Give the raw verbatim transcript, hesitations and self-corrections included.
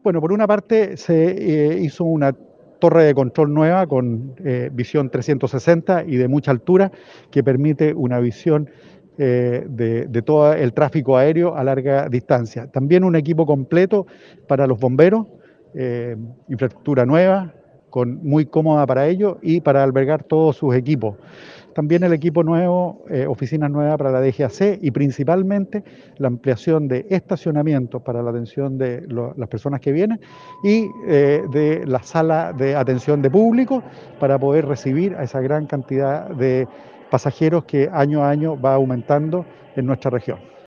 Bueno, por una parte se eh, hizo una torre de control nueva con eh, visión trescientos sesenta y de mucha altura que permite una visión eh, de, de todo el tráfico aéreo a larga distancia. También un equipo completo para los bomberos, eh, infraestructura nueva, con, muy cómoda para ellos y para albergar todos sus equipos. También el equipo nuevo, eh, oficinas nuevas para la D G A C y principalmente la ampliación de estacionamientos para la atención de lo, las personas que vienen y eh, de la sala de atención de público para poder recibir a esa gran cantidad de pasajeros que año a año va aumentando en nuestra región.